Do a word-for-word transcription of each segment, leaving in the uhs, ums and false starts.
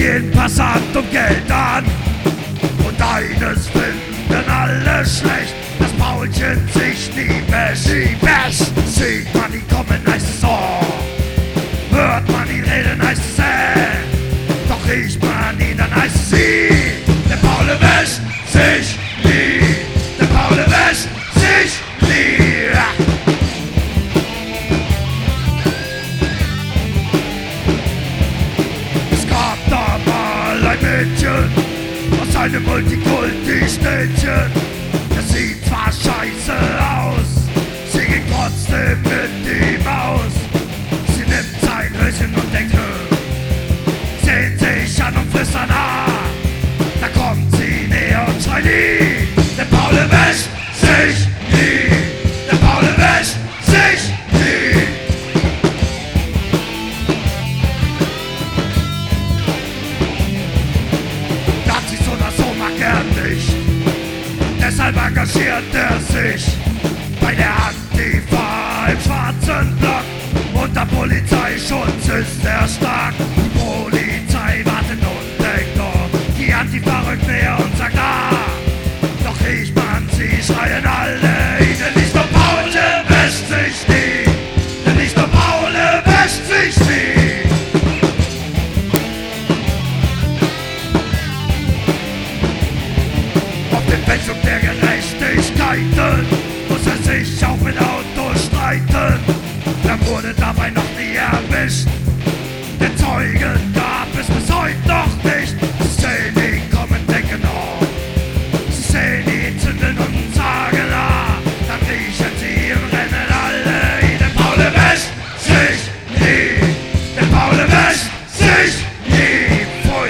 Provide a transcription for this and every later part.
jeden Passant um Geld an. Und eines finden alle schlecht, dass Paulchen sich nie wäscht. Sie wäscht. Sieht man ihn kommen, heißt es oh. Hört man ihn reden, heißt es äh. Doch riecht man ihn, dann heißt es sie. Der Paule wäscht sich nie. Der Paule wäscht sich nie. Es gab da mal ein Mädchen aus einem Multikulti-Städtchen. Das sieht zwar scheiße aus, sie geht trotzdem mit ihm aus. Sie nimmt sein Höschen und denkt, hö, sehen sich an und flüstern ah. Da kommt sie näher und schreit nie. Der Paule wäscht sich nie. Der Paule wäscht sich nie. Das sich so oder so mag er nicht. Deshalb engagiert er sich bei der Antifa im schwarzen Block. Unter Polizeischutz ist er stark. Die Polizei wartet und denkt oh. Die Antifa rückt näher und sagt ah. Doch riecht man sie, schreien alle ihn. Denn nicht nur Paule wäscht sich nie. Denn nicht nur Paule wäscht sich nie. Auf dem Feld der Gerechtigkeiten muss er sich auch mit Autos streiten. Er wurde dabei noch nie erwischt. Den Zeugen gab es bis heute noch nicht. Sie sehen ihn kommen, denken oh. Sie sehen ihn zünden und sagen ah. Dann riechen sie und rennen alle ihn. Der Paule wäscht sich nie. Der Paule wäscht sich nie. Pfui.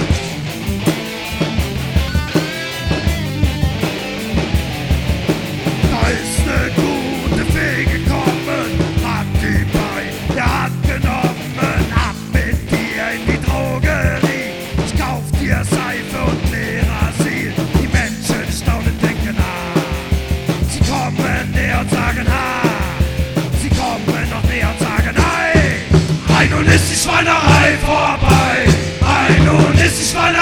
Da ist ne gute Fee gekommen, hat die bei der Hand genommen. Ab mit dir in die Drogerie, ich kauf dir Seife und Lerasil. Die Menschen staunen, denken ah. Sie kommen näher und sagen ah. Sie kommen noch näher und sagen ei. Ei, nun ist die Schweinerei vorbei. Ei, nun ist die Schweinerei